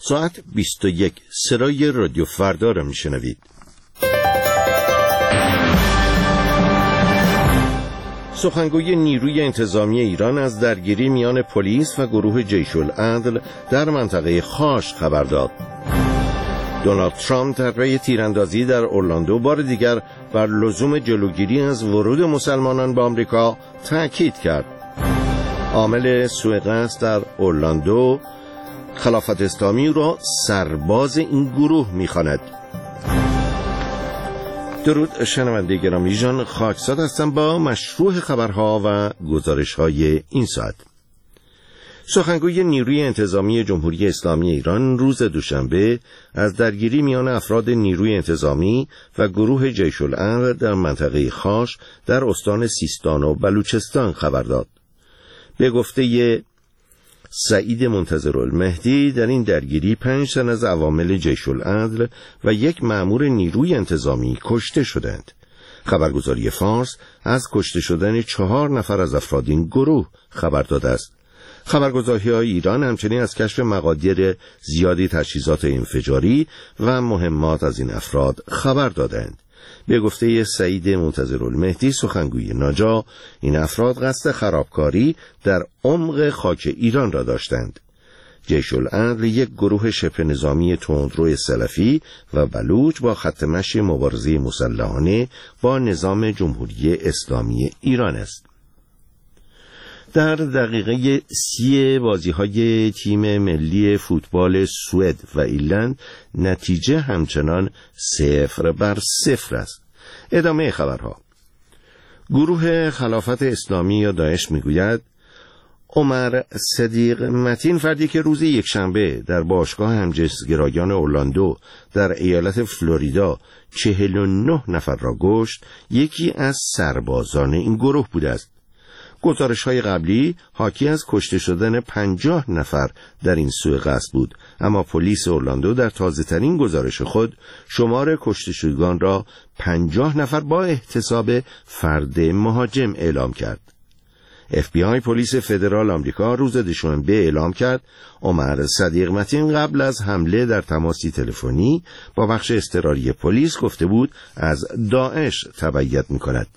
ساعت 21 سرای رادیو فردا را میشنوید. سخنگوی نیروی انتظامی ایران از درگیری میان پلیس و گروه جیش العدل در منطقه خاش خبر داد. دونالد ترامپ در پی تیراندازی در اورلاندو بار دیگر بر لزوم جلوگیری از ورود مسلمانان به آمریکا تاکید کرد. عامل سوء قصد در اورلاندو خلافت اسلامی را سرباز این گروه می‌خواند. درود شنونده گرامی، جان خاکزاد هستم با مشروع خبرها و گزارش‌های این ساعت. سخنگوی نیروی انتظامی جمهوری اسلامی ایران روز دوشنبه از درگیری میان افراد نیروی انتظامی و گروه جیش العدل در منطقه خاش در استان سیستان و بلوچستان خبر داد. به گفته سعید منتظرالمهدی در این درگیری 5 تن از عوامل جیش العدل و 1 مأمور نیروی انتظامی کشته شدند. خبرگزاری فارس از کشته شدن 4 نفر از افراد این گروه خبر داده است. خبرگزاری‌های ایران همچنین از کشف مقادیر زیادی تجهیزات انفجاری و مهمات از این افراد خبر دادند. به گفته سعید منتظرالمهدی سخنگوی ناجا، این افراد قصد خرابکاری در عمق خاک ایران را داشتند. جیش العدل 1 گروه شبه نظامی تندرو سلفی و بلوچ با خط مشی مبارزه مسلحانه با نظام جمهوری اسلامی ایران است. در دقیقه 30 بازی‌های تیم ملی فوتبال سوئد و ایرلند نتیجه همچنان 0-0 است. ادامه خبرها. گروه خلافت اسلامی یا داعش میگوید عمر صدیق متین، فردی که روز یکشنبه در باشگاه همجنسگرایان اورلاندو در ایالت فلوریدا 49 نفر را کشت، یکی از سربازان این گروه بوده است. گزارش‌های قبلی حاکی از کشته شدن 50 نفر در این سوء قصد بود، اما پلیس اورلاندو در تازه‌ترین گزارش خود شمار کشته شدگان را 50 نفر با احتساب فرد مهاجم اعلام کرد. FBI پلیس فدرال آمریکا روز دوشنبه اعلام کرد عمر صدیق متین قبل از حمله در تماسی تلفنی با بخش اضطراری پلیس گفته بود از داعش تبعیت می‌کند.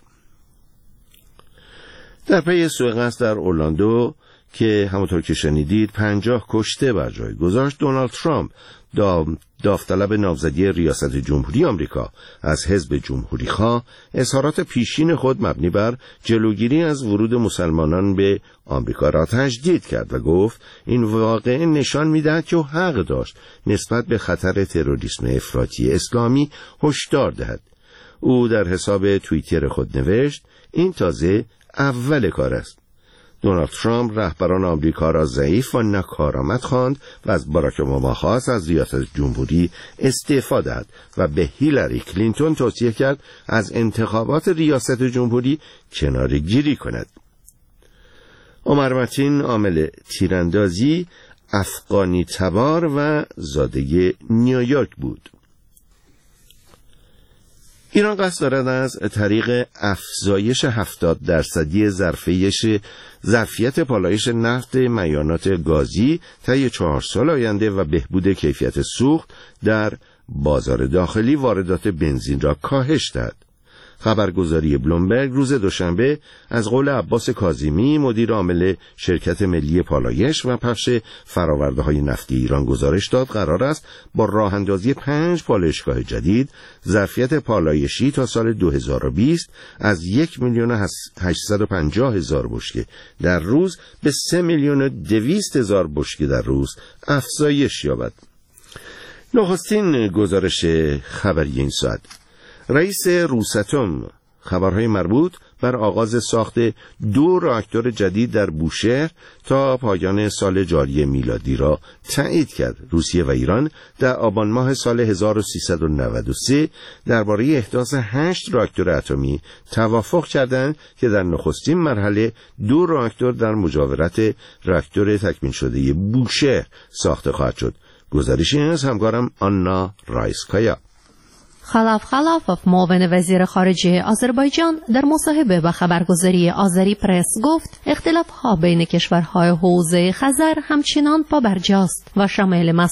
در پی سوء قصد در اورلاندو که همونطور که شنیدید 50 کشته بر جای گذاشت، دونالد ترامپ داوطلب نامزدی ریاست جمهوری آمریکا از حزب جمهوری‌خواه اظهارات پیشین خود مبنی بر جلوگیری از ورود مسلمانان به آمریکا را تجدید کرد و گفت این واقعه نشان می‌دهد که حق داشت نسبت به خطر تروریسم افراطی اسلامی هشدار دهد. او در حساب توییتر خود نوشت این تازه اول کار است. دونالد ترامپ رهبران آمریکا را ضعیف و ناکارآمد خواند و از باراک اوباما خواست از ریاست جمهوری استعفا دهد و به هیلاری کلینتون توصیه کرد از انتخابات ریاست جمهوری کناره‌گیری کند. عمر متین عامل تیراندازی افغانی تبار و زاده نیویورک بود. ایران قصد دارد از طریق افزایش 70% ظرفیت پالایش نفت مایعات گازی طی 4 سال آینده و بهبود کیفیت سوخت در بازار داخلی واردات بنزین را کاهش دهد. خبرگزاری بلومبرگ روز دوشنبه از قول عباس کاظمی مدیر عامل شرکت ملی پالایش و پخش فرآورده‌های نفتی ایران گزارش داد قرار است با راه اندازی 5 پالایشگاه جدید ظرفیت پالایشی تا سال 2020 از 1,850,000 بشکه در روز به 3,200,000 بشکه در روز افزایش یابد. نخستین گزارش خبری این ساعت. رئیس روساتوم خبرهای مربوط بر آغاز ساخت 2 راکتور جدید در بوشهر تا پایان سال جاری میلادی را تایید کرد. روسیه و ایران در آبان ماه سال 1393 درباره احداث 8 راکتور اتمی توافق کردند که در نخستین مرحله 2 راکتور در مجاورت راکتور تکمیل شده بوشهر ساخته خواهد شد. گزارشی از همکارم آنا رایسکایا. خلف خلافов معاون وزیر خارجه آذربایجان در مصاحبه با خبرگزاری آذری پرس گفت اختلاف‌ها بین کشورهای حوزه خزر همچنان پابرجاست و شامل